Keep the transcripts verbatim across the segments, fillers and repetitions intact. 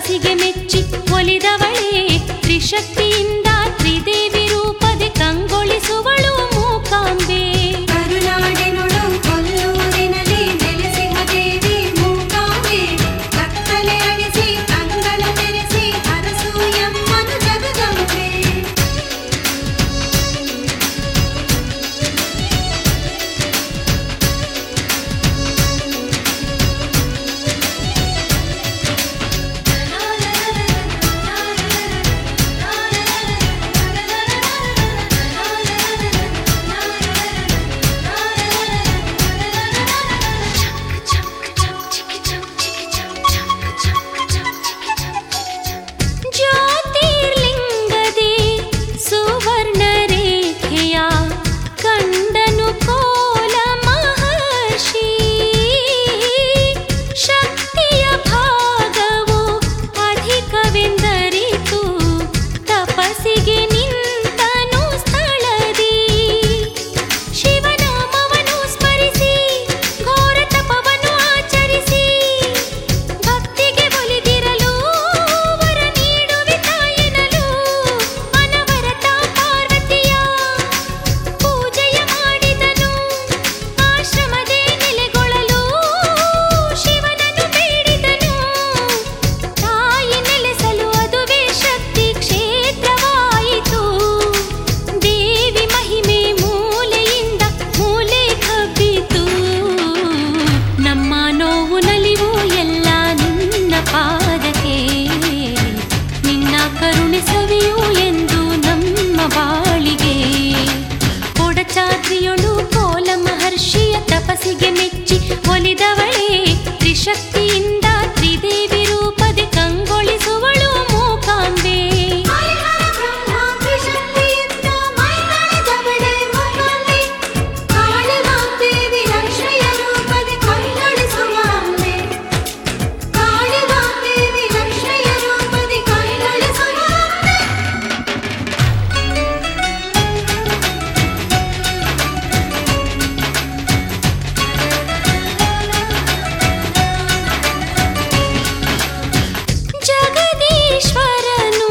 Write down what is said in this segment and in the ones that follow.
ತಪಸ್ಸಿಗೆ ಮೆಚ್ಚಿ ಒಲಿದವಳೇ ತ್ರಿಶಕ್ತಿಯಿಂದ ತ್ರಿದೇವಿ ರೂಪದೆ ಕಂಗೊಳಿಸುವಳು ಮೂಕಾಂಬೆ. ಕರುನಾಡಿನೊಳು ಕೊಲ್ಲೂರಿನಲ್ಲಿ ನೆಲೆಸಿದ ದೇವಿ ಮೂಕಾಂಬೆ, ಕತ್ತಲೆ ಅಳಿಸಿ ಕಂಗಳ ತೆರೆಸಿ ಅರಸು ಎಮ್ಮನು ಜಗದಂಬೆ. ಜ್ಯೋತಿರ್ಲಿಂಗದೇ ಸುವರ್ಣ ರೇಖೆಯ ಕಂಡನು ಕೋಲ ಮಹರ್ಷಿ, ಶಕ್ತಿಯ ಭಾಗವು ಅಧಿಕವೆಂದರಿತು ತಪಸ್ಸಿಗೆ ನಿಂತನು ಸ್ಥಳದಿ. ಶಿವನಾಮವನ್ನು ಸ್ಮರಿಸಿ ಘೋರ ತಪವನ್ನು ಆಚರಿಸಿ ಭಕ್ತಿಗೆ ಒಲಿದಿರಲು ವರ ನೀಡುವೆ ತಾಯೆನಲು. ಅನವರತ ಪಾರ್ವತಿಯ ಪೂಜೆಯ ಮಾಡಿದನು, ಆಶ್ರಮದೇ ನೆಲೆಗೊಳ್ಳಲು ಶಿವನನ್ನು ಬೇಡಿದನು. ತಾಯಿ ನೆಲೆಸಲು ಅದುವೇ ಶಕ್ತಿ ಕ್ಷೇತ್ರವಾಯಿತು. ದೇವಿ ಮಹಿಮೆ ಮೂಲೆಯಿಂದ ಮೂಲೆ ಹಬ್ಬಿತು. ನಮ್ಮ ನೋವು ನಲಿವು ಎಲ್ಲ ನಿನ್ನ ಪಾದಕ್ಕೆ, ನಿನ್ನ ಕರುಣೆ ಸವಿಯು ಎಂದು ನಮ್ಮ ಬಾಳಿಗೆ. ಕೊಡಚಾದ್ರಿಯೊಳು ಕೋಲ ಮಹರ್ಷಿಯ ತಪಸ್ಸಿಗೆ ಮೆಚ್ಚಿ ಒಲಿದವಳೇ ತ್ರಿಶಕ್ತಿಯಿಂದ ತ್ರಿದೇವಿ ರೂಪದೆ ಕಂಗೊಳಿಸುವಳು ಮೂಕಾಂಬೆ. ಮೈಹರ ಬ್ರಹ್ಮ ತ್ರಿಶಕ್ತಿಯಿಂದ ಮೈಗಣಿದವಳೇ ಮೂಕಾಂಬೆ, ಕಾಳಿಮಾದೇವಿ ಲಕ್ಷ್ಮಿಯ ರೂಪದೆ ಕಂಗೊಳಿಸುವ ಅಂಬೆ. ಕಾಳಿಮಾದೇವಿ ಲಕ್ಷ್ಮಿಯ ರೂಪದೆ ಕಂಗೊಳಿಸುವ ಅಂಬೆ. ಜಗದೀಶ್ವರನು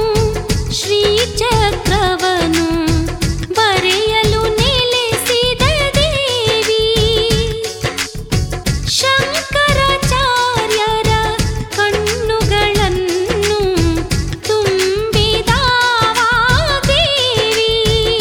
ಶ್ರೀಚಕ್ರವನು ಬರೆಯಲು ನೆಲೆಸಿದ ದೇವಿ, ಶಂಕರಾಚಾರ್ಯರ ಕಣ್ಣುಗಳನ್ನು ತುಂಬಿದ ದೇವಿ.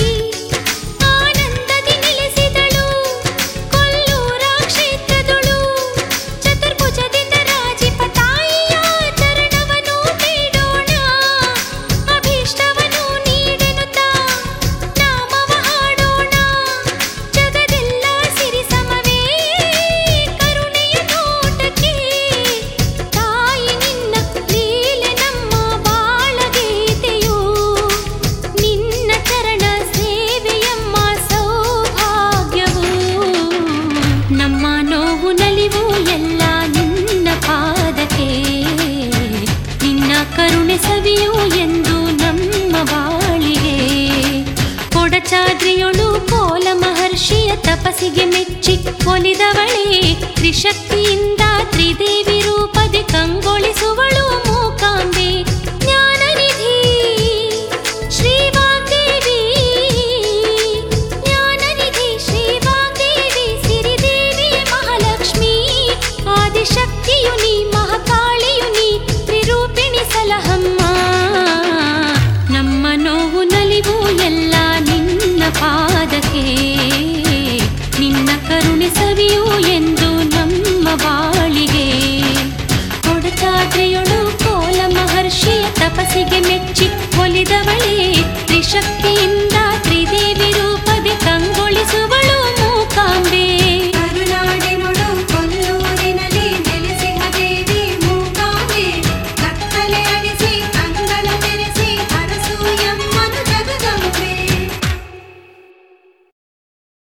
ಆನಂದದಿ ನೆಲೆಸಿದಳು ಕೊಲ್ಲೂರ ಕ್ಷೇತ್ರದಳು, ಚತುರ್ಭುಜದಿಂದ ರಾಜಿಪ ತಾಯಿಯ ಚರಣವನ್ನು ಬೇಡೋಣ. ಅಭೀಷ್ಟವನ್ನು ನೀಡೆನುತ್ತಾ ನಾಮವ ಹಾಡೋಣ. ಜಗದೆಲ್ಲ ಸಿರಿ ಸಮವೇ ಕರುಣೆಯ ನೋಟಕ್ಕೆ, ತಾಯಿ ನಿನ್ನ ಲೀಲೆ ನಮ್ಮ ಬಾಳಗೀತೆಯು. ನಿನ್ನ ಚರಣ ಸೇವೆಯಮ್ಮ ಸೌಭಾಗ್ಯವು. ನಮ್ಮ ನೋವು ನಲಿವು ಎಲ್ಲ ನಿನ್ನ ಪಾದಕ್ಕೆ, ನಿನ್ನ ಕರುಣೆ ಸವಿಯು ಎಂದು ನಮ್ಮ ಬಾಳಿಗೆ. ಕೊಡಚಾದ್ರಿಯೊಳು ಕೋಲ ಮಹರ್ಷಿಯ ತಪಸ್ಸಿಗೆ ಮೆಚ್ಚಿ ಒಲಿದವಳೇ ತ್ರಿಶಕ್ತಿಯಿಂದ ತ್ರಿದೇವಿ